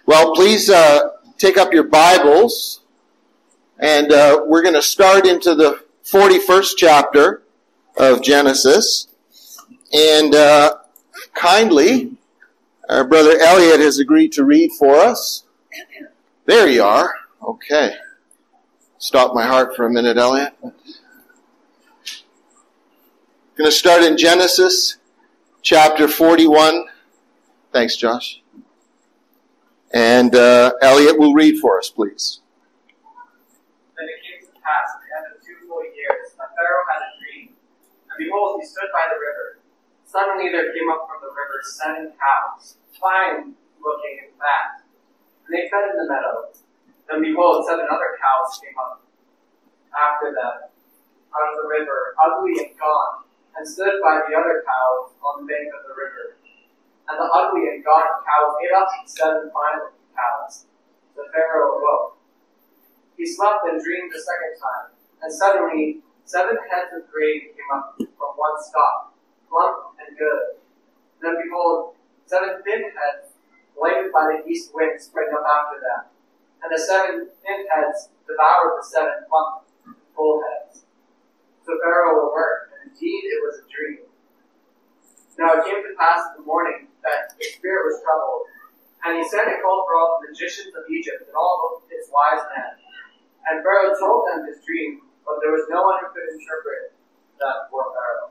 Well, please take up your Bibles, and we're going to start into the 41st chapter of Genesis. And kindly, our brother Elliot has agreed to read for us. There you are. Okay. Stop my heart for a minute, Elliot. Going to start in Genesis chapter 41. Thanks, Josh. And Elliot will read for us, please. Then it came to pass at the end of 2 full years that Pharaoh had a dream, and behold, he stood by the river. Suddenly there came up from the river 7 cows, fine looking and fat, and they fed in the meadow. Then behold, 7 other cows came up after them out of the river, ugly and gaunt, and stood by the other cows on the bank of the river. And the ugly and gaunt cows ate up the 7 fine-looking cows. The Pharaoh awoke. He slept and dreamed a second time, and suddenly 7 heads of grain came up from one stalk, plump and good. Then behold, 7 thin heads, lighted by the east wind, sprang up after them. And the 7 thin heads devoured the 7 plump, full heads. So Pharaoh awoke, and indeed it was a dream. Now it came to pass in the morning that his spirit was troubled, and he sent and called for all the magicians of Egypt and all its wise men. And Pharaoh told them his dream, but there was no one who could interpret that for Pharaoh.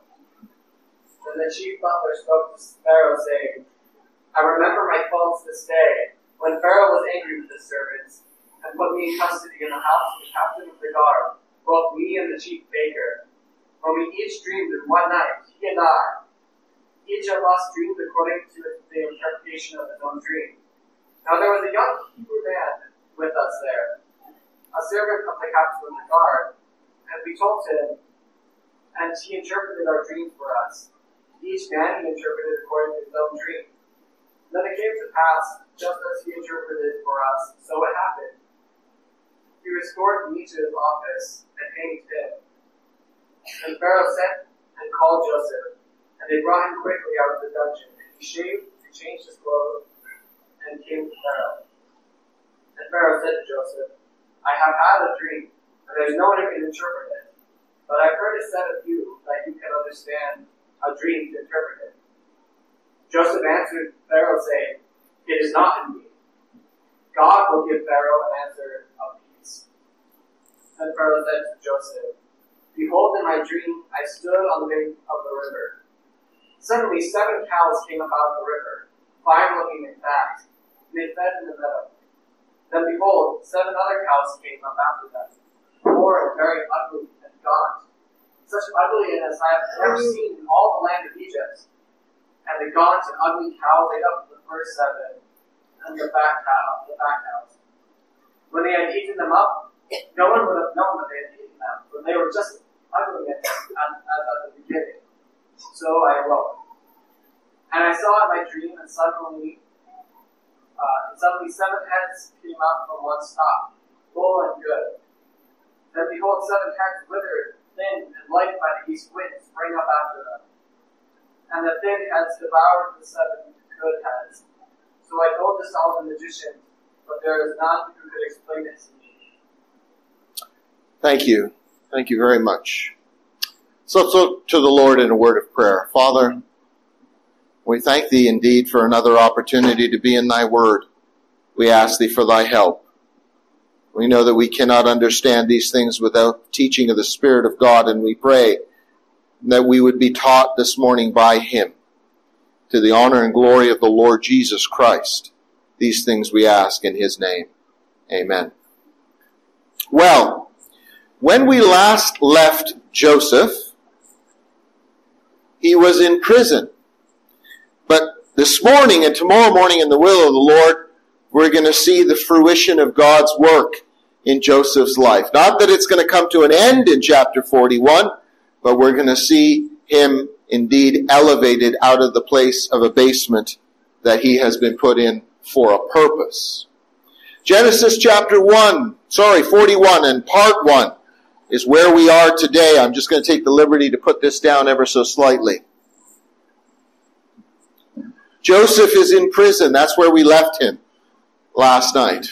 Then the chief butler spoke to Pharaoh, saying, I remember my faults this day, when Pharaoh was angry with his servants, and put me in custody in the house of the captain of the guard, both me and the chief baker. When we each dreamed in one night, he and I, each of us dreamed according to the interpretation of his own dream. Now there was a young Hebrew man with us there, a servant of the captain of the guard, and we told him, and he interpreted our dream for us. Each man he interpreted according to his own dream. Then it came to pass, just as he interpreted for us, so it happened. He restored me to his office and hanged him. And Pharaoh sent and called Joseph, and they brought him quickly out of the dungeon. He shaved and changed his clothes and came to Pharaoh. And Pharaoh said to Joseph, I have had a dream, and there is no one who can interpret it. But I've heard it said of you that you can understand a dream to interpret it. Joseph answered Pharaoh, saying, It is not in me. God will give Pharaoh an answer of peace. Then Pharaoh said to Joseph, Behold, in my dream I stood on the bank of the river. Suddenly 7 cows came up out of the river, fine-looking and fat, and they fed in the meadow. Then behold, 7 other cows came up after them, poor and very ugly and gaunt, such ugliness I have never seen in all the land of Egypt. And the gaunt and ugly cows ate up the first 7, and the fat cows. When they had eaten them up, no one would have known that they had eaten them, for they were just ugly as at the beginning. So I awoke. And I saw in my dream, and suddenly 7 heads came out from one stalk, full and good. Then behold, 7 heads withered, thin, and lighted by the east wind, sprang up after them. And the thin heads devoured the 7 good heads. So I told this to all the magicians, but there is none who could explain it to me. Thank you. Thank you very much. So let's look to the Lord in a word of prayer. Father, we thank Thee indeed for another opportunity to be in Thy word. We ask Thee for Thy help. We know that we cannot understand these things without teaching of the Spirit of God, and we pray that we would be taught this morning by Him, to the honor and glory of the Lord Jesus Christ. These things we ask in His name. Amen. Well, when we last left Joseph, he was in prison. But this morning and tomorrow morning, in the will of the Lord, we're going to see the fruition of God's work in Joseph's life. Not that it's going to come to an end in chapter 41, but we're going to see him indeed elevated out of the place of abasement that he has been put in for a purpose. Genesis chapter 41 and part 1 is where we are today. I'm just going to take the liberty to put this down ever so slightly. Joseph is in prison. That's where we left him. last night.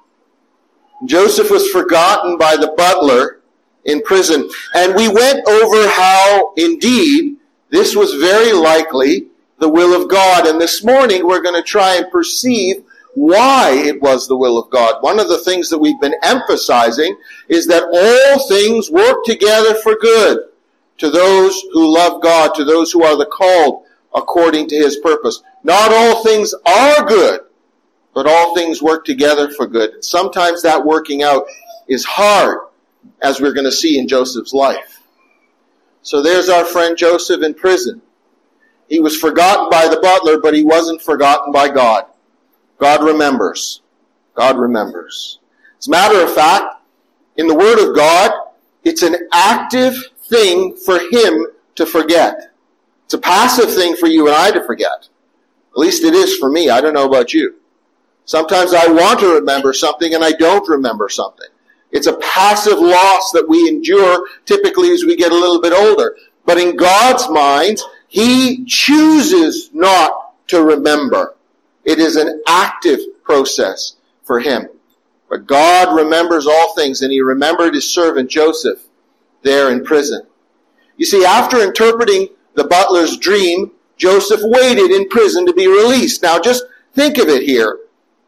Joseph was forgotten by the butler in prison. And we went over how, indeed, this was very likely the will of God. And this morning we're going to try and perceive why it was the will of God. One of the things that we've been emphasizing is that all things work together for good to those who love God, to those who are the called according to his purpose. Not all things are good, but all things work together for good. Sometimes that working out is hard, as we're going to see in Joseph's life. So there's our friend Joseph in prison. He was forgotten by the butler, but he wasn't forgotten by God. God remembers. God remembers. As a matter of fact, in the Word of God, it's an active thing for him to forget. It's a passive thing for you and I to forget. At least it is for me. I don't know about you. Sometimes I want to remember something and I don't remember something. It's a passive loss that we endure typically as we get a little bit older. But in God's mind, he chooses not to remember. It is an active process for him. But God remembers all things, and he remembered his servant Joseph there in prison. You see, after interpreting the butler's dream, Joseph waited in prison to be released. Now just think of it here.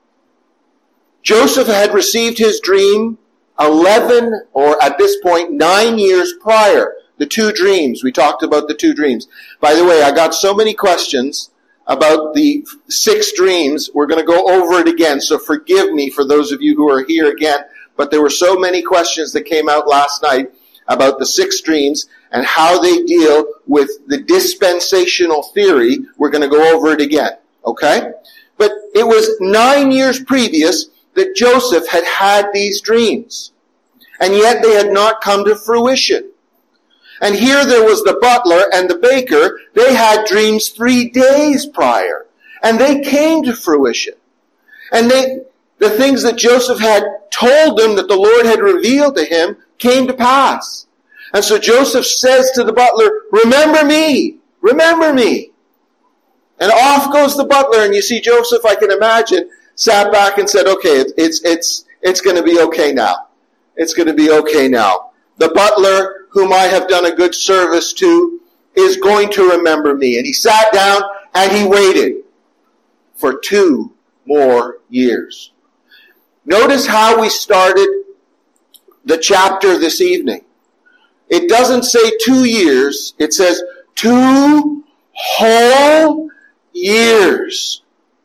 Joseph had received his dream 11, or at this point, 9 years prior. The two dreams. We talked about the two dreams. By the way, I got so many questions about the 6 dreams. We're going to go over it again, so forgive me for those of you who are here again. But there were so many questions that came out last night about the 6 dreams and how they deal with the dispensational theory. We're going to go over it again, okay? But it was 9 years previous that Joseph had had these dreams. And yet they had not come to fruition. And here there was the butler and the baker. They had dreams 3 days prior. And they came to fruition. And the things that Joseph had told them that the Lord had revealed to him came to pass. And so Joseph says to the butler, remember me, remember me. And off goes the butler. And you see Joseph, I can imagine, sat back and said, okay, it's going to be okay now. It's going to be okay now. The butler, whom I have done a good service to, is going to remember me. And he sat down and he waited for 2 more years. Notice how we started the chapter this evening. It doesn't say 2 years. It says 2 whole years.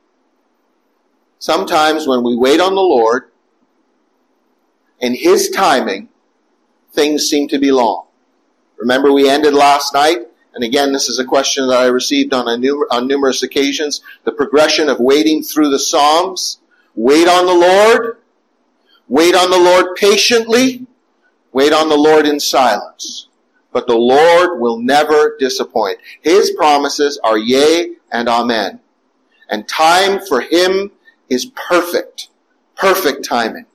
Sometimes when we wait on the Lord, in his timing, things seem to be long. Remember, we ended last night, and again, this is a question that I received on numerous occasions, the progression of waiting through the Psalms. Wait on the Lord. Wait on the Lord patiently. Wait on the Lord in silence. But the Lord will never disappoint. His promises are yea and amen. And time for him is perfect. Perfect timing.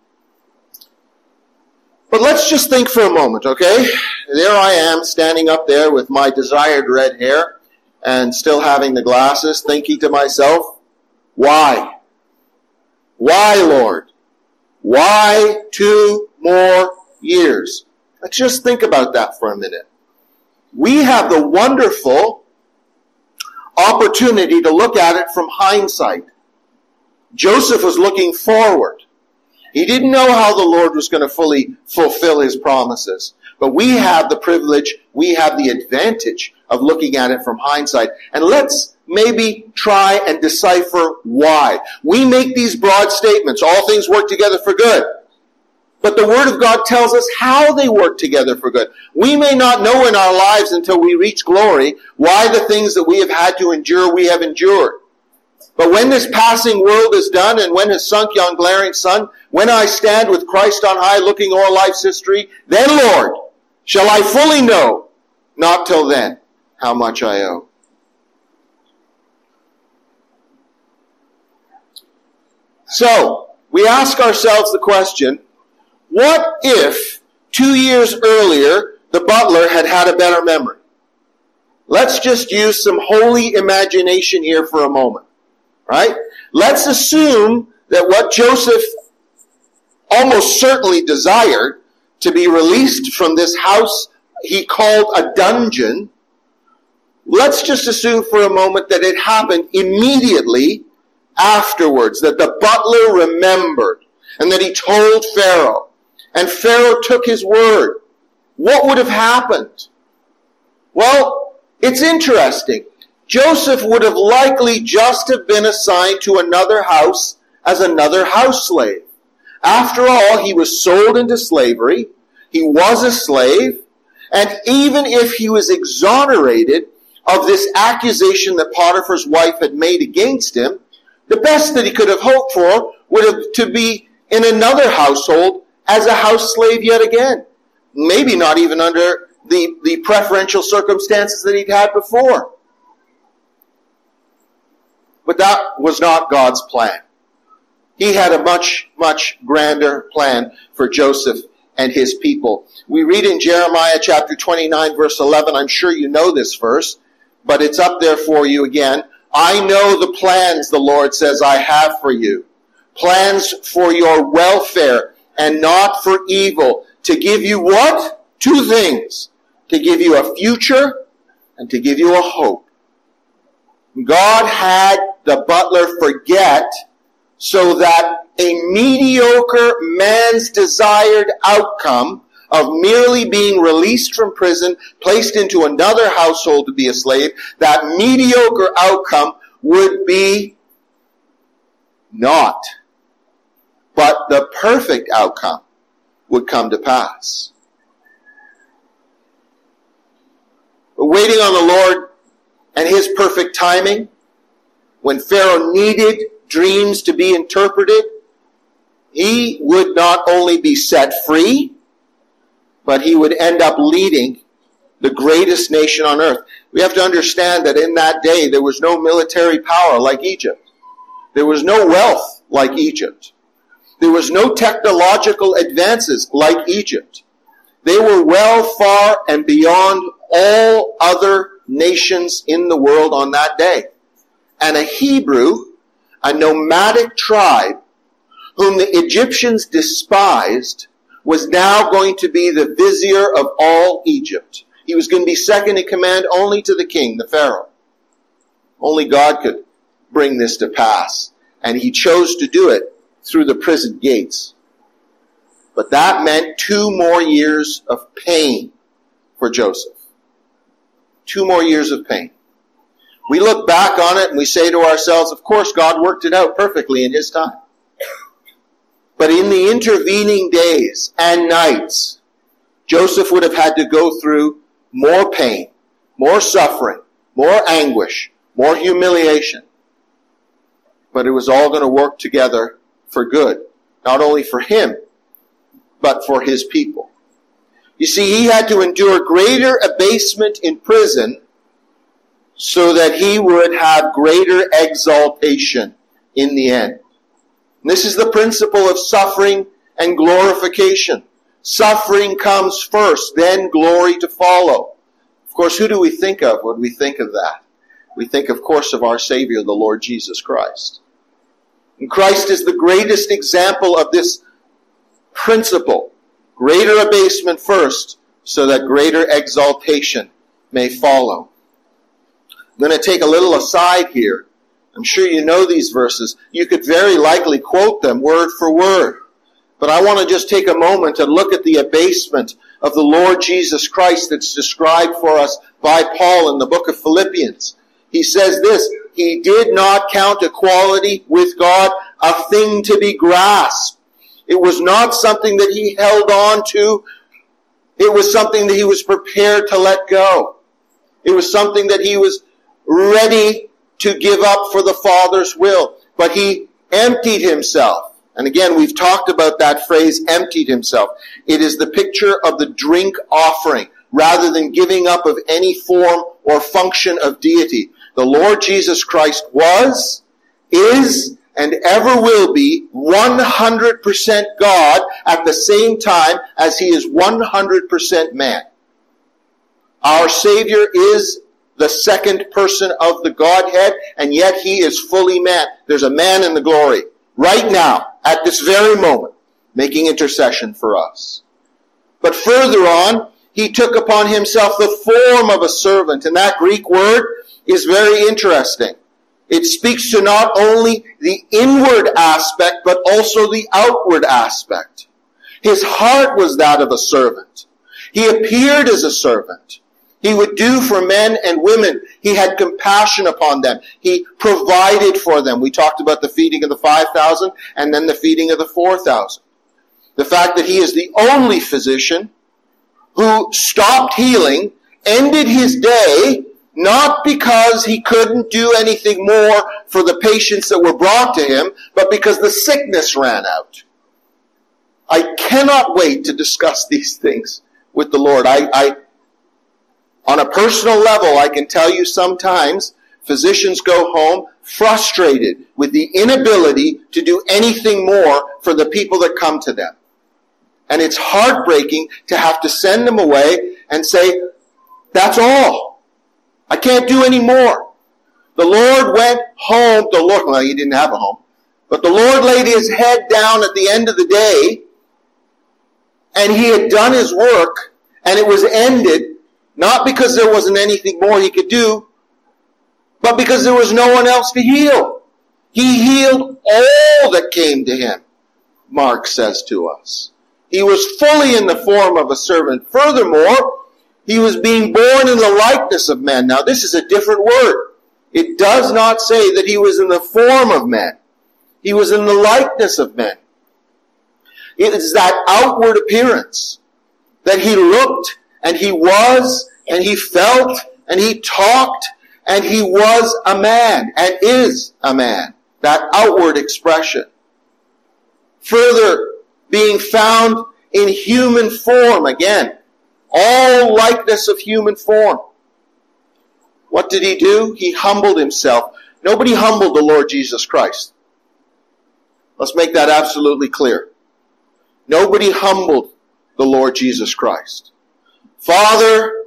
But let's just think for a moment, okay? There I am, standing up there with my desired red hair and still having the glasses, thinking to myself, why? Why, Lord? Why 2 more years? Let's just think about that for a minute. We have the wonderful opportunity to look at it from hindsight. Joseph was looking forward. He didn't know how the Lord was going to fully fulfill his promises. But we have the privilege, we have the advantage of looking at it from hindsight. And let's maybe try and decipher why. We make these broad statements, all things work together for good. But the Word of God tells us how they work together for good. We may not know in our lives until we reach glory why the things that we have had to endure, we have endured. But when this passing world is done, and when has sunk yon glaring sun, when I stand with Christ on high, looking o'er life's history, then, Lord, shall I fully know, not till then, how much I owe. So, we ask ourselves the question, what if 2 years earlier, the butler had had a better memory? Let's just use some holy imagination here for a moment. Right? Let's assume that what Joseph almost certainly desired, to be released from this house he called a dungeon, let's just assume for a moment that it happened immediately afterwards, that the butler remembered and that he told Pharaoh, and Pharaoh took his word. What would have happened? Well, it's interesting. Joseph would have likely just have been assigned to another house as another house slave. After all, he was sold into slavery. He was a slave. And even if he was exonerated of this accusation that Potiphar's wife had made against him, the best that he could have hoped for would have to be in another household as a house slave yet again. Maybe not even under the preferential circumstances that he'd had before. But that was not God's plan. He had a much, much grander plan for Joseph and his people. We read in Jeremiah chapter 29, verse 11, I'm sure you know this verse, but it's up there for you again. I know the plans, the Lord says, I have for you. Plans for your welfare and not for evil. To give you what? Two things. To give you a future and to give you a hope. God had the butler forget so that a mediocre man's desired outcome of merely being released from prison, placed into another household to be a slave, that mediocre outcome would be not. But the perfect outcome would come to pass. But waiting on the Lord and his perfect timing, when Pharaoh needed dreams to be interpreted, he would not only be set free, but he would end up leading the greatest nation on earth. We have to understand that in that day, there was no military power like Egypt. There was no wealth like Egypt. There was no technological advances like Egypt. They were well far and beyond all other nations in the world on that day. And a Hebrew, a nomadic tribe, whom the Egyptians despised, was now going to be the vizier of all Egypt. He was going to be second in command only to the king, the Pharaoh. Only God could bring this to pass. And he chose to do it through the prison gates. But that meant 2 more years of pain for Joseph. 2 more years of pain. We look back on it and we say to ourselves, of course, God worked it out perfectly in his time. But in the intervening days and nights, Joseph would have had to go through more pain, more suffering, more anguish, more humiliation. But it was all going to work together for good, not only for him, but for his people. You see, he had to endure greater abasement in prison so that he would have greater exaltation in the end. And this is the principle of suffering and glorification. Suffering comes first, then glory to follow. Of course, who do we think of when we think of that? We think, of course, of our Savior, the Lord Jesus Christ. And Christ is the greatest example of this principle. Greater abasement first, so that greater exaltation may follow. I'm going to take a little aside here. I'm sure you know these verses. You could very likely quote them word for word. But I want to just take a moment and look at the abasement of the Lord Jesus Christ that's described for us by Paul in the book of Philippians. He says this, he did not count equality with God a thing to be grasped. It was not something that he held on to. It was something that he was prepared to let go. It was something that he was ready to give up for the Father's will. But he emptied himself. And again, we've talked about that phrase, emptied himself. It is the picture of the drink offering, rather than giving up of any form or function of deity. The Lord Jesus Christ was, is, and ever will be 100% God at the same time as he is 100% man. Our Savior is the second person of the Godhead, and yet he is fully man. There's a man in the glory, right now, at this very moment, making intercession for us. But further on, he took upon himself the form of a servant. And that Greek word is very interesting. It speaks to not only the inward aspect, but also the outward aspect. His heart was that of a servant. He appeared as a servant. He would do for men and women. He had compassion upon them. He provided for them. We talked about the feeding of the 5,000 and then the feeding of the 4,000. The fact that he is the only physician who stopped healing, ended his day, not because he couldn't do anything more for the patients that were brought to him, but because the sickness ran out. I cannot wait to discuss these things with the Lord. On a personal level, I can tell you sometimes physicians go home frustrated with the inability to do anything more for the people that come to them. And it's heartbreaking to have to send them away and say, that's all. I can't do any more. The Lord went home. Well, he didn't have a home. But the Lord laid his head down at the end of the day, and he had done his work, and it was ended, not because there wasn't anything more he could do, but because there was no one else to heal. He healed all that came to him, Mark says to us. He was fully in the form of a servant. Furthermore, he was being born in the likeness of men. Now, this is a different word. It does not say that he was in the form of men. He was in the likeness of men. It is that outward appearance that he looked and he was and he felt and he talked and he was a man and is a man. That outward expression. Further, being found in human form again. All likeness of human form. What did he do? He humbled himself. Nobody humbled the Lord Jesus Christ. Let's make that absolutely clear. Nobody humbled the Lord Jesus Christ. Father,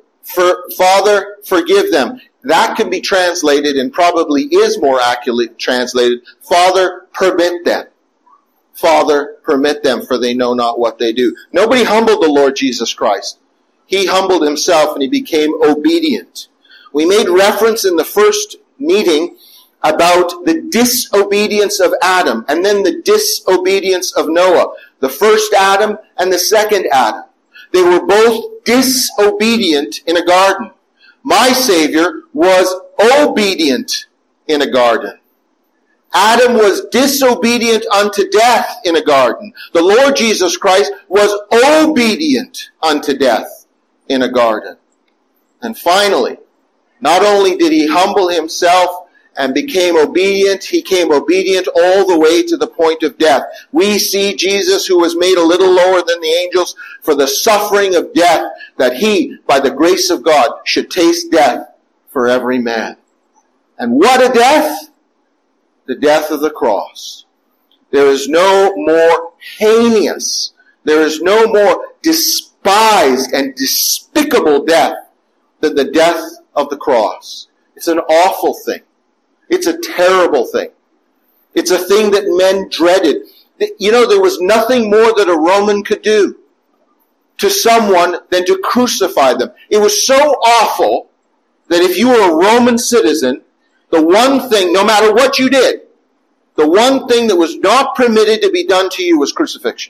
forgive them. That can be translated, and probably is more accurately translated, Father, permit them. Father, permit them, for they know not what they do. Nobody humbled the Lord Jesus Christ. He humbled himself and he became obedient. We made reference in the first meeting about the disobedience of Adam and then the disobedience of Noah. The first Adam and the second Adam. They were both disobedient in a garden. My Savior was obedient in a garden. Adam was disobedient unto death in a garden. The Lord Jesus Christ was obedient unto death in a garden. And finally, not only did he humble himself and became obedient, he came obedient all the way to the point of death. We see Jesus, who was made a little lower than the angels for the suffering of death, that he, by the grace of God, should taste death for every man. And what a death! The death of the cross. There is no more heinous, there is no more despised and despicable death than the death of the cross. It's an awful thing. It's a terrible thing. It's a thing that men dreaded. You know, there was nothing more that a Roman could do to someone than to crucify them. It was so awful that if you were a Roman citizen, the one thing, no matter what you did, the one thing that was not permitted to be done to you was crucifixion.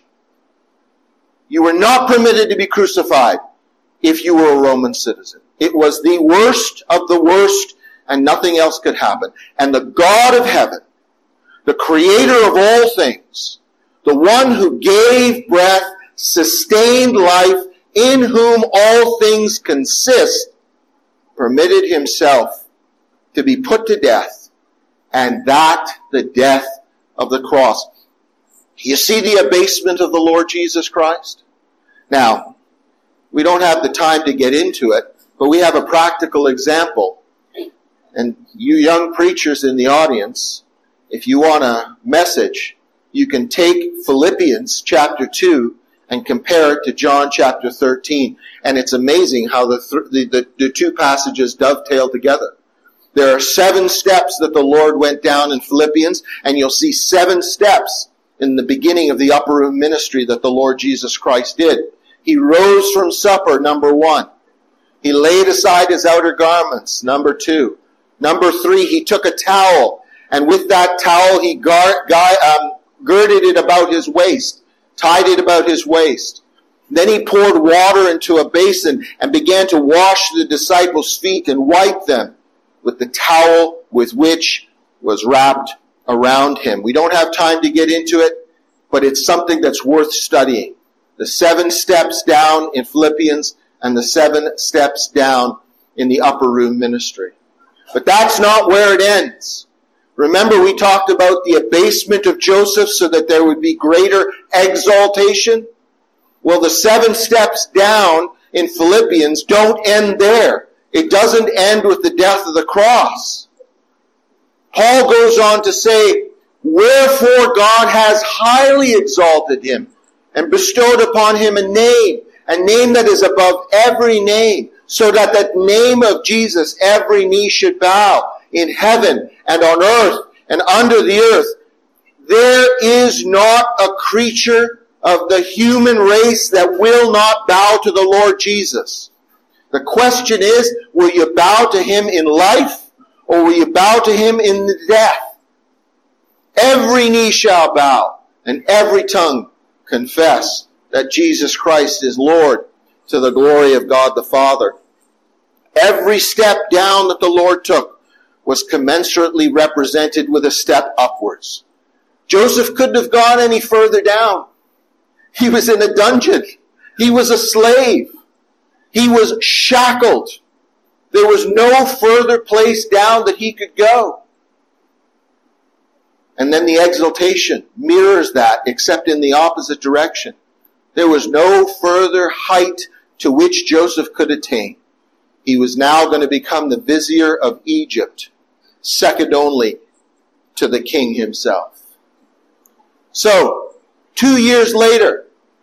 You were not permitted to be crucified if you were a Roman citizen. It was the worst of the worst, and nothing else could happen. And the God of heaven, the creator of all things, the one who gave breath, sustained life, in whom all things consist, permitted himself to be put to death, and that the death of the cross. You see the abasement of the Lord Jesus Christ? Now, we don't have the time to get into it, but we have a practical example. And you young preachers in the audience, if you want a message, you can take Philippians chapter 2 and compare it to John chapter 13. And it's amazing how the two passages dovetail together. There are 7 steps that the Lord went down in Philippians, and you'll see 7 steps in the beginning of the upper room ministry that the Lord Jesus Christ did. He rose from supper, number 1. He laid aside his outer garments, number 2. Number 3, he took a towel, and with that towel he girded it about his waist, tied it about his waist. Then he poured water into a basin and began to wash the disciples' feet and wipe them with the towel with which was wrapped around him. We don't have time to get into it, but it's something that's worth studying. The 7 steps down in Philippians and the 7 steps down in the upper room ministry. But that's not where it ends. Remember, we talked about the abasement of Joseph so that there would be greater exaltation? Well, the 7 steps down in Philippians don't end there. It doesn't end with the death of the cross. Paul goes on to say, wherefore God has highly exalted him and bestowed upon him a name that is above every name, so that that name of Jesus every knee should bow in heaven and on earth and under the earth. There is not a creature of the human race that will not bow to the Lord Jesus. The question is, will you bow to him in life, or will you bow to him in the death? Every knee shall bow, and every tongue confess that Jesus Christ is Lord, to the glory of God the Father. Every step down that the Lord took was commensurately represented with a step upwards. Joseph couldn't have gone any further down. He was in a dungeon. He was a slave. He was shackled. There was no further place down that he could go. And then the exaltation mirrors that, except in the opposite direction. There was no further height to which Joseph could attain. He was now going to become the vizier of Egypt, second only to the king himself. So, 2 years later,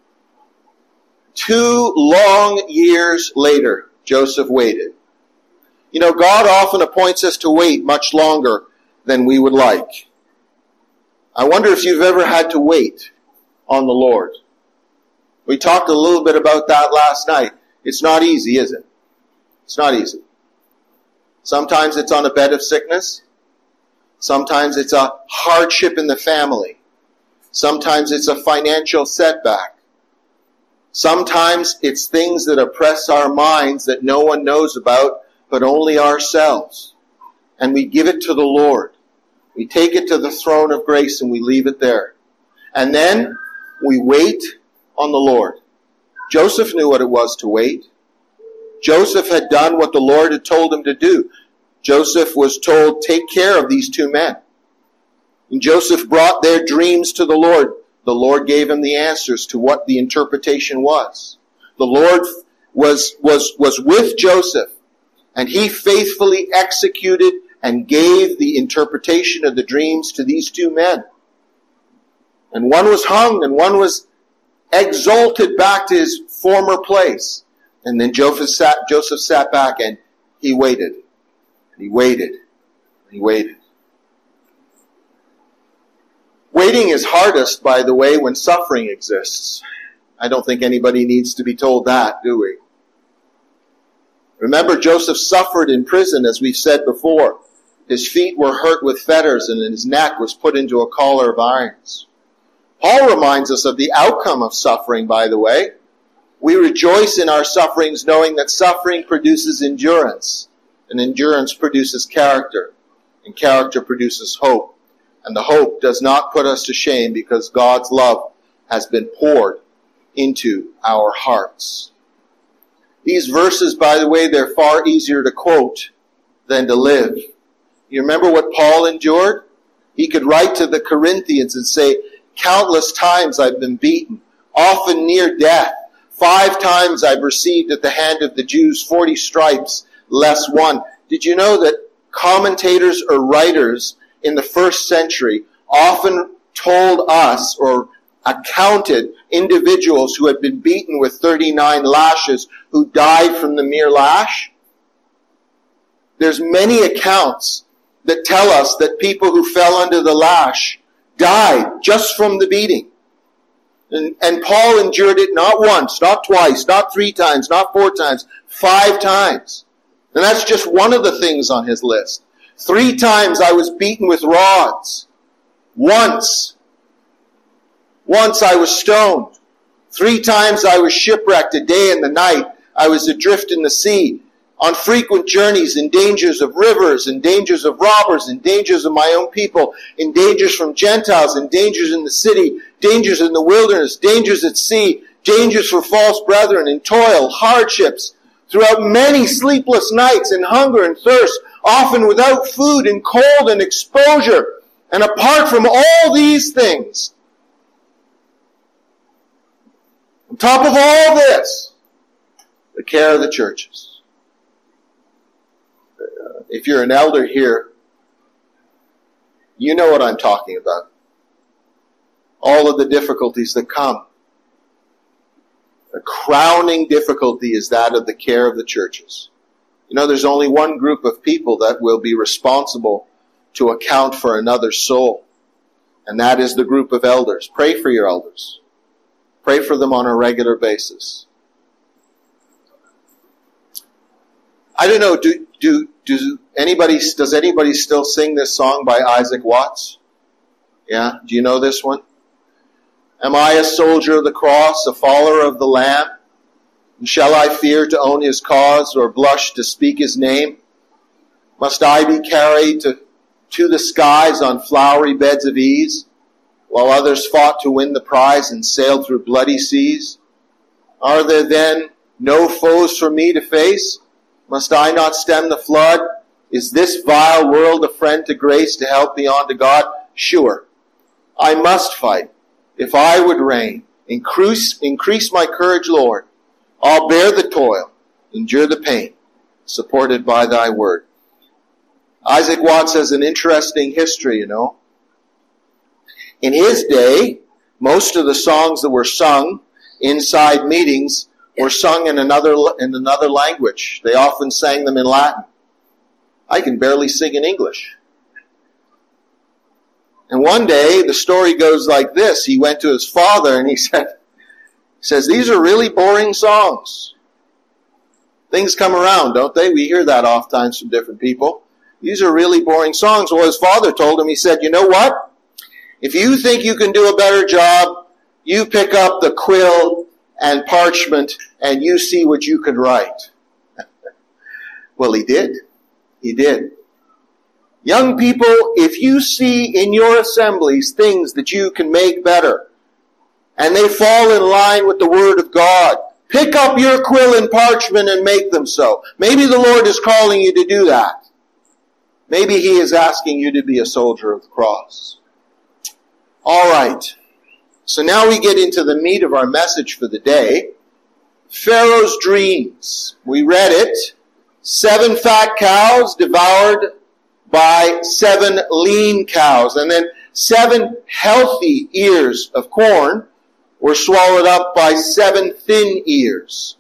2 long years later, Joseph waited. You know, God often appoints us to wait much longer than we would like. I wonder if you've ever had to wait on the Lord. We talked a little bit about that last night. It's not easy, is it? It's not easy. Sometimes it's on a bed of sickness. Sometimes it's a hardship in the family. Sometimes it's a financial setback. Sometimes it's things that oppress our minds that no one knows about, but only ourselves. And we give it to the Lord. We take it to the throne of grace and we leave it there. And then we wait on the Lord. Joseph knew what it was to wait. Joseph had done what the Lord had told him to do. Joseph was told, take care of these 2 men. And Joseph brought their dreams to the Lord. The Lord gave him the answers to what the interpretation was. The Lord was with Joseph, and he faithfully executed and gave the interpretation of the dreams to these 2 men. And one was hung, and one was exalted back to his former place. And then Joseph sat back and he waited. And he waited. And he waited. Waiting is hardest, by the way, when suffering exists. I don't think anybody needs to be told that, do we? Remember, Joseph suffered in prison, as we've said before. His feet were hurt with fetters, and his neck was put into a collar of irons. Paul reminds us of the outcome of suffering, by the way. We rejoice in our sufferings, knowing that suffering produces endurance, and endurance produces character, and character produces hope. And the hope does not put us to shame, because God's love has been poured into our hearts. These verses, by the way, they're far easier to quote than to live. You remember what Paul endured? He could write to the Corinthians and say, countless times I've been beaten, often near death. 5 times I've received at the hand of the Jews 40 stripes, less 1. Did you know that commentators or writers in the first century often told us or accounted individuals who had been beaten with 39 lashes who died from the mere lash? there's many accounts that tell us that people who fell under the lash died just from the beating. And Paul endured it not once, not twice, not 3 times, not 4 times, 5 times. And that's just one of the things on his list. 3 times I was beaten with rods. Once I was stoned. 3 times I was shipwrecked, a day and the night. I was adrift in the sea, on frequent journeys, in dangers of rivers, in dangers of robbers, in dangers of my own people, in dangers from Gentiles, in dangers in the city, dangers in the wilderness, dangers at sea, dangers for false brethren, in toil, hardships, throughout many sleepless nights, in hunger and thirst, often without food, in cold and exposure. And apart from all these things, on top of all this, the care of the churches. If you're an elder here, you know what I'm talking about. All of the difficulties that come. The crowning difficulty is that of the care of the churches. You know, there's only one group of people that will be responsible to account for another soul. And that is the group of elders. Pray for your elders. Pray for them on a regular basis. I don't know, does anybody still sing this song by Isaac Watts? Yeah? Do you know this one? Am I a soldier of the cross, a follower of the Lamb? And shall I fear to own his cause or blush to speak his name? Must I be carried to the skies on flowery beds of ease, while others fought to win the prize and sailed through bloody seas? Are there then no foes for me to face? Must I not stem the flood? Is this vile world a friend to grace to help me on to God? Sure, I must fight. If I would reign, increase my courage, Lord. I'll bear the toil, endure the pain, supported by thy word. Isaac Watts has an interesting history, you know. In his day, most of the songs that were sung inside meetings were sung in another language. They often sang them in Latin. I can barely sing in English. And one day, the story goes like this. He went to his father and he says, these are really boring songs. Things come around, don't they? We hear that oftentimes from different people. These are really boring songs. Well, his father told him, he said, you know what? If you think you can do a better job, you pick up the quill and parchment and you see what you can write. Well, he did. He did. Young people, if you see in your assemblies things that you can make better, and they fall in line with the Word of God, pick up your quill and parchment and make them so. Maybe the Lord is calling you to do that. Maybe He is asking you to be a soldier of the cross. All right. So now we get into the meat of our message for the day. Pharaoh's dreams. We read it. 7 fat cows devoured by 7 lean cows. And then 7 healthy ears of corn were swallowed up by 7 thin ears.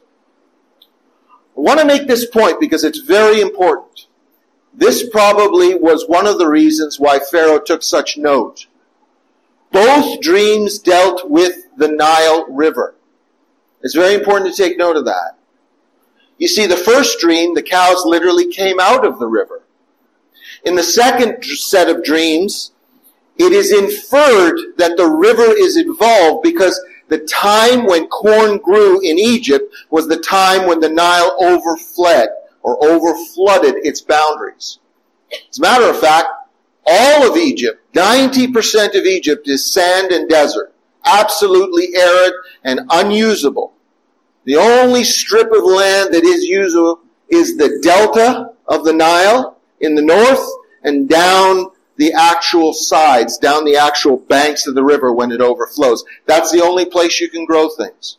I want to make this point because it's very important. This probably was one of the reasons why Pharaoh took such note. Both dreams dealt with the Nile River. It's very important to take note of that. You see, the first dream, the cows literally came out of the river. In the second set of dreams, it is inferred that the river is involved because the time when corn grew in Egypt was the time when the Nile overflooded its boundaries. As a matter of fact, all of Egypt, 90% of Egypt is sand and desert, absolutely arid and unusable. The only strip of land that is usable is the delta of the Nile in the north and down the actual sides, down the actual banks of the river when it overflows. That's the only place you can grow things.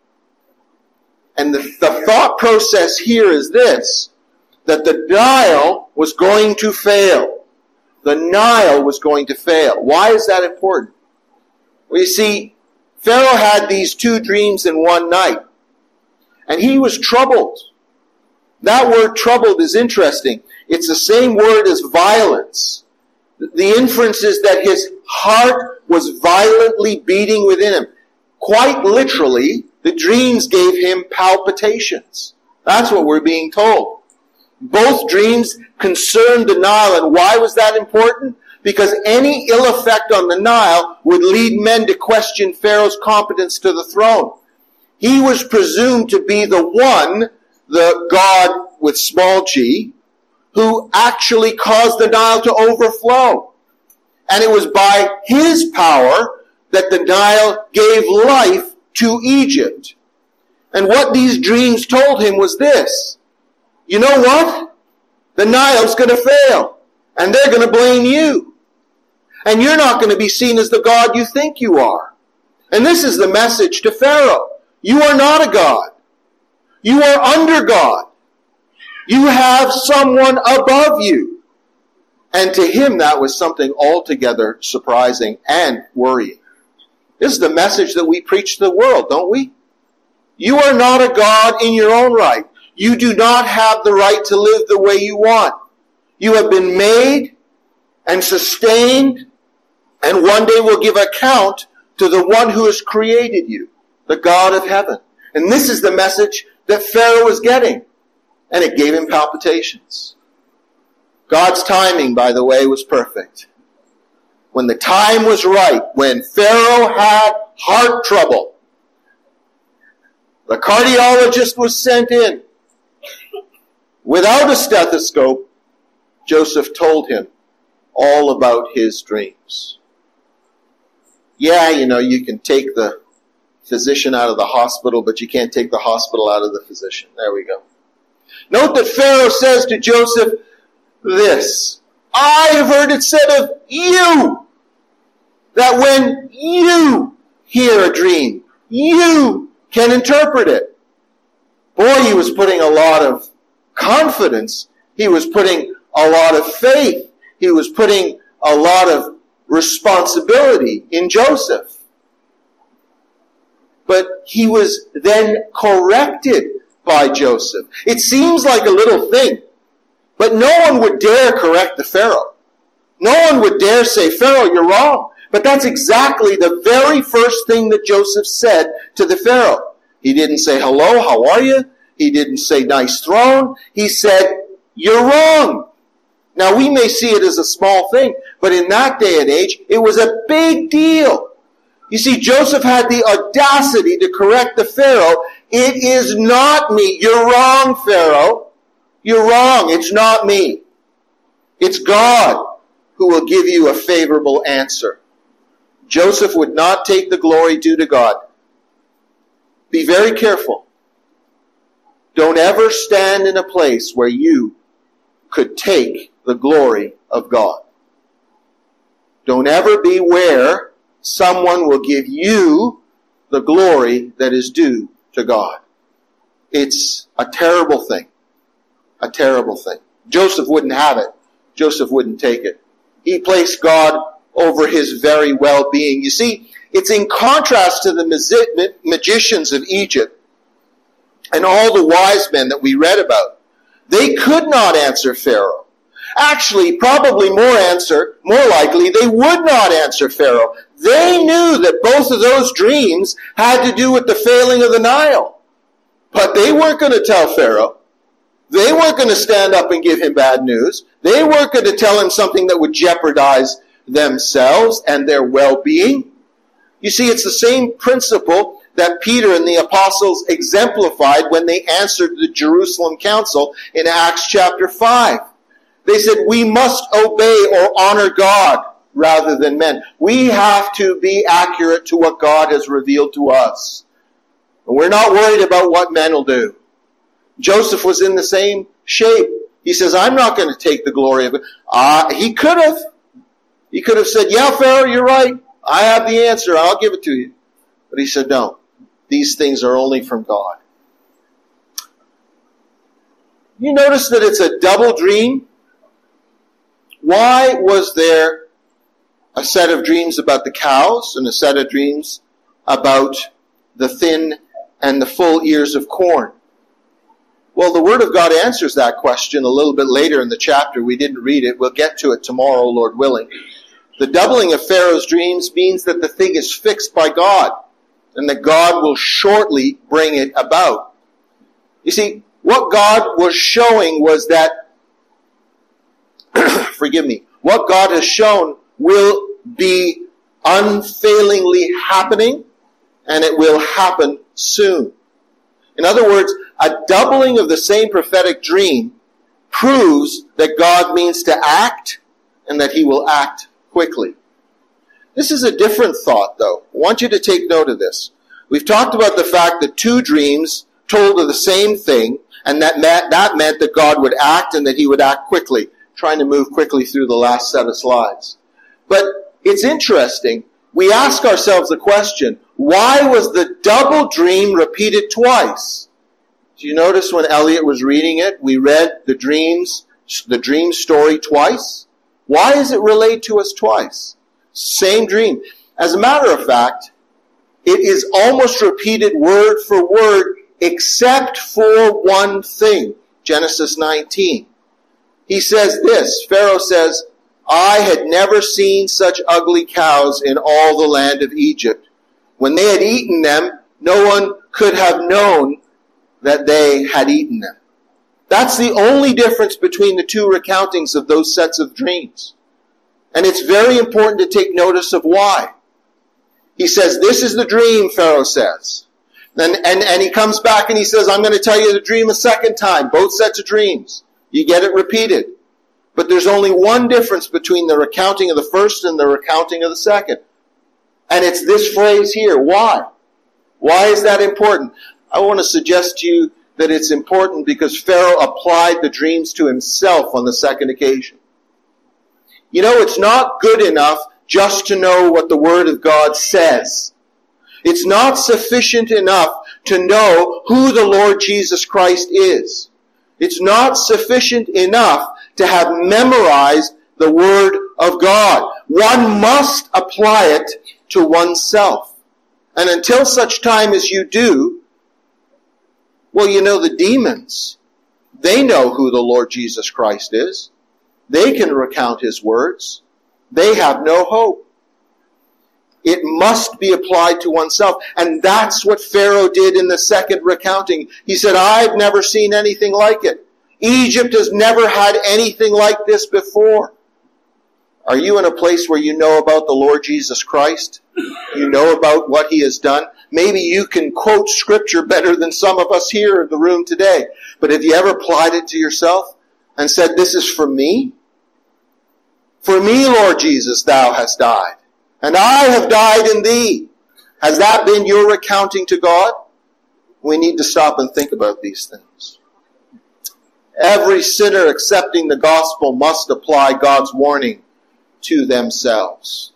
And the thought process here is this, that the Nile was going to fail. The Nile was going to fail. Why is that important? Well, you see, Pharaoh had these 2 dreams in one night. And he was troubled. That word troubled is interesting. It's the same word as violence. The inference is that his heart was violently beating within him. Quite literally, the dreams gave him palpitations. That's what we're being told. Both dreams concerned the Nile, and why was that important? Because any ill effect on the Nile would lead men to question Pharaoh's competence to the throne. He was presumed to be the one, the God with small g, who actually caused the Nile to overflow. And it was by his power that the Nile gave life to Egypt. And what these dreams told him was this: you know what? The Nile's going to fail, and they're going to blame you. And you're not going to be seen as the God you think you are. And this is the message to Pharaoh. You are not a God. You are under God. You have someone above you. And to him, that was something altogether surprising and worrying. This is the message that we preach to the world, don't we? You are not a God in your own right. You do not have the right to live the way you want. You have been made and sustained, and one day will give account to the one who has created you, the God of heaven. And this is the message that Pharaoh was getting. And it gave him palpitations. God's timing, by the way, was perfect. When the time was right, when Pharaoh had heart trouble, the cardiologist was sent in. Without a stethoscope, Joseph told him all about his dreams. Yeah, you can take the physician out of the hospital, but you can't take the hospital out of the physician. There we go. Note that Pharaoh says to Joseph this: I have heard it said of you that when you hear a dream, you can interpret it. Boy, he was putting a lot of confidence. He was putting a lot of faith. He was putting a lot of responsibility in Joseph. But he was then corrected by Joseph. It seems like a little thing, but no one would dare correct the Pharaoh. No one would dare say, Pharaoh, you're wrong. But that's exactly the very first thing that Joseph said to the Pharaoh. He didn't say, hello, how are you? He didn't say, nice throne. He said, you're wrong. Now, we may see it as a small thing, but in that day and age, it was a big deal. You see, Joseph had the audacity to correct the Pharaoh. It is not me. You're wrong, Pharaoh. You're wrong. It's not me. It's God who will give you a favorable answer. Joseph would not take the glory due to God. Be very careful. Don't ever stand in a place where you could take the glory of God. Don't ever be where someone will give you the glory that is due to God. It's a terrible thing. A terrible thing. Joseph wouldn't have it. Joseph wouldn't take it. He placed God over his very well-being. You see, it's in contrast to the magicians of Egypt and all the wise men that we read about. They could not answer Pharaoh. Actually, probably more likely, they would not answer Pharaoh. They knew that both of those dreams had to do with the failing of the Nile. But they weren't going to tell Pharaoh. They weren't going to stand up and give him bad news. They weren't going to tell him something that would jeopardize themselves and their well-being. You see, it's the same principle that Peter and the apostles exemplified when they answered the Jerusalem council in Acts chapter 5. They said, we must obey or honor God rather than men. We have to be accurate to what God has revealed to us. And we're not worried about what men will do. Joseph was in the same shape. He says, I'm not going to take the glory of it. He could have. He could have said, yeah, Pharaoh, you're right. I have the answer. I'll give it to you. But he said, no. These things are only from God. You notice that it's a double dream? Why was there a set of dreams about the cows and a set of dreams about the thin and the full ears of corn? Well, the Word of God answers that question a little bit later in the chapter. We didn't read it. We'll get to it tomorrow, Lord willing. The doubling of Pharaoh's dreams means that the thing is fixed by God, and that God will shortly bring it about. You see, what God was showing was that, what God has shown will be unfailingly happening, and it will happen soon. In other words, a doubling of the same prophetic dream proves that God means to act, and that he will act quickly. This is a different thought, though. I want you to take note of this. We've talked about the fact that two dreams told of the same thing, and that meant that God would act and that he would act quickly. Trying to move quickly through the last set of slides. But it's interesting. We ask ourselves the question, why was the double dream repeated twice? Do you notice when Elliot was reading it, we read the dream story twice? Why is it relayed to us twice? Same dream. As a matter of fact, it is almost repeated word for word, except for one thing. Genesis 19. He says this, Pharaoh says, I had never seen such ugly cows in all the land of Egypt. When they had eaten them, no one could have known that they had eaten them. That's the only difference between the two recountings of those sets of dreams. And it's very important to take notice of why. He says, this is the dream, Pharaoh says. And he comes back and he says, I'm going to tell you the dream a second time. Both sets of dreams. You get it repeated. But there's only one difference between the recounting of the first and the recounting of the second. And it's this phrase here. Why? Why is that important? I want to suggest to you that it's important because Pharaoh applied the dreams to himself on the second occasion. You know, it's not good enough just to know what the Word of God says. It's not sufficient enough to know who the Lord Jesus Christ is. It's not sufficient enough to have memorized the Word of God. One must apply it to oneself. And until such time as you do, well, you know, the demons, they know who the Lord Jesus Christ is. They can recount his words. They have no hope. It must be applied to oneself. And that's what Pharaoh did in the second recounting. He said, I've never seen anything like it. Egypt has never had anything like this before. Are you in a place where you know about the Lord Jesus Christ? You know about what he has done? Maybe you can quote scripture better than some of us here in the room today. But have you ever applied it to yourself and said, this is for me? For me, Lord Jesus, thou hast died. And I have died in thee. Has that been your recounting to God? We need to stop and think about these things. Every sinner accepting the gospel must apply God's warning to themselves.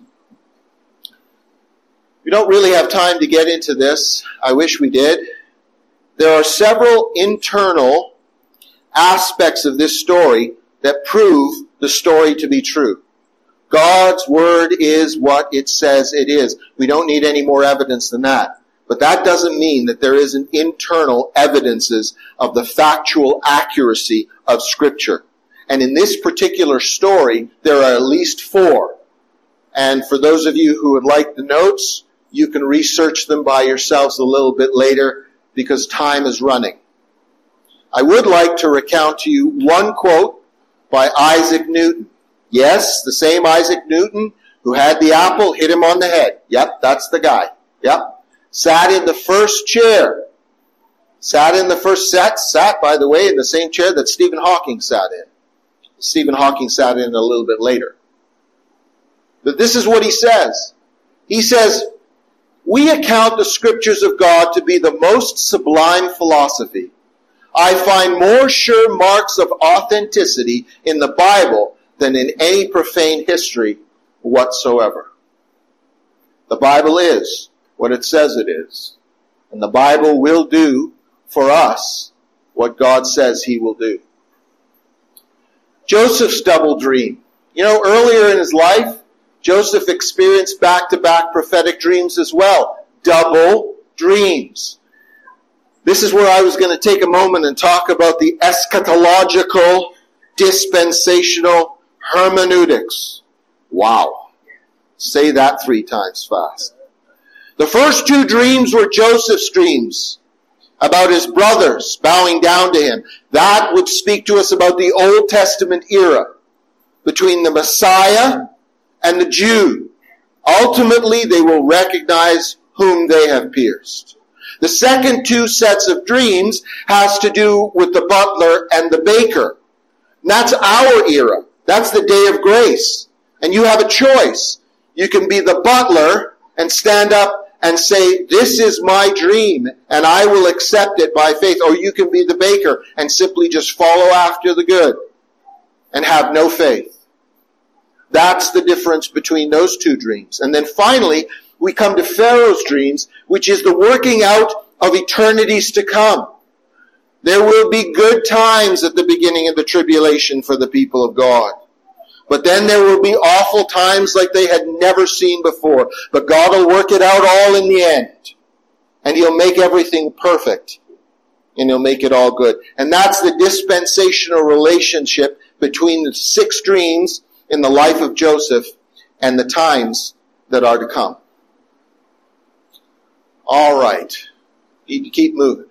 We don't really have time to get into this. I wish we did. There are several internal aspects of this story that prove the story to be true. God's word is what it says it is. We don't need any more evidence than that. But that doesn't mean that there isn't internal evidences of the factual accuracy of Scripture. And in this particular story, there are at least 4. And for those of you who would like the notes, you can research them by yourselves a little bit later because time is running. I would like to recount to you one quote by Isaac Newton. Yes, the same Isaac Newton who had the apple hit him on the head. Yep, that's the guy. Yep. Sat in the first chair. Sat, by the way, in the same chair that Stephen Hawking sat in. Stephen Hawking sat in a little bit later. But this is what he says. He says, we account the scriptures of God to be the most sublime philosophy. I find more sure marks of authenticity in the Bible than in any profane history whatsoever. The Bible is what it says it is. And the Bible will do for us what God says he will do. Joseph's double dream. You know, earlier in his life, Joseph experienced back-to-back prophetic dreams as well. Double dreams. This is where I was going to take a moment and talk about the eschatological, dispensational hermeneutics. Wow. Say that 3 times fast. The first 2 dreams were Joseph's dreams about his brothers bowing down to him. That would speak to us about the Old Testament era between the Messiah and the Jew. Ultimately, they will recognize whom they have pierced. The second 2 sets of dreams has to do with the butler and the baker. And that's our era. That's the day of grace. And you have a choice. You can be the butler and stand up and say, this is my dream, and I will accept it by faith. Or you can be the baker and simply just follow after the good and have no faith. That's the difference between those 2 dreams. And then finally, we come to Pharaoh's dreams, which is the working out of eternities to come. There will be good times at the beginning of the tribulation for the people of God. But then there will be awful times like they had never seen before. But God will work it out all in the end. And He'll make everything perfect. And He'll make it all good. And that's the dispensational relationship between the 6 dreams in the life of Joseph and the times that are to come. All right. Need to keep moving.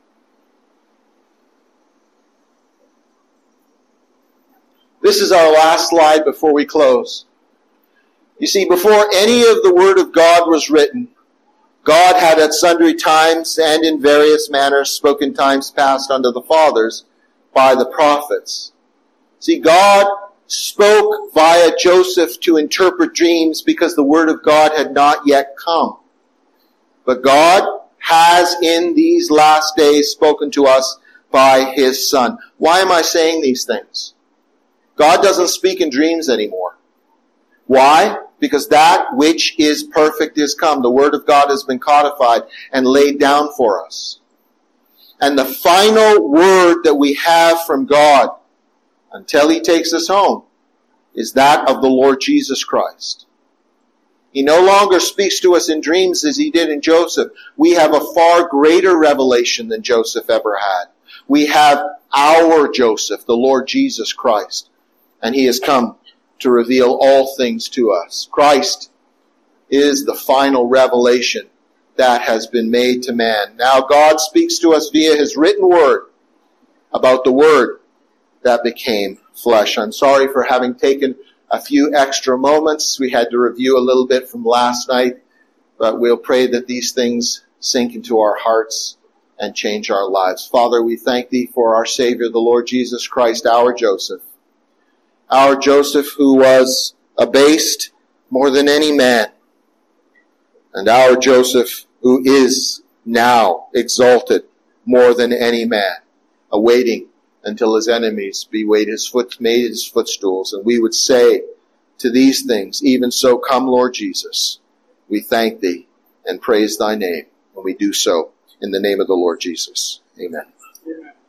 This is our last slide before we close. You see, before any of the Word of God was written, God had at sundry times and in various manners spoken times past unto the fathers by the prophets. See, God spoke via Joseph to interpret dreams because the Word of God had not yet come. But God has in these last days spoken to us by His Son. Why am I saying these things? God doesn't speak in dreams anymore. Why? Because that which is perfect is come. The Word of God has been codified and laid down for us. And the final word that we have from God until He takes us home is that of the Lord Jesus Christ. He no longer speaks to us in dreams as He did in Joseph. We have a far greater revelation than Joseph ever had. We have our Joseph, the Lord Jesus Christ. And He has come to reveal all things to us. Christ is the final revelation that has been made to man. Now God speaks to us via His written word about the Word that became flesh. I'm sorry for having taken a few extra moments. We had to review a little bit from last night, but we'll pray that these things sink into our hearts and change our lives. Father, we thank Thee for our Savior, the Lord Jesus Christ, our Joseph. Our Joseph who was abased more than any man. And our Joseph who is now exalted more than any man, awaiting until his enemies be made his footstools. And we would say to these things, even so, come Lord Jesus. We thank Thee and praise Thy name. And we do so in the name of the Lord Jesus. Amen. Amen.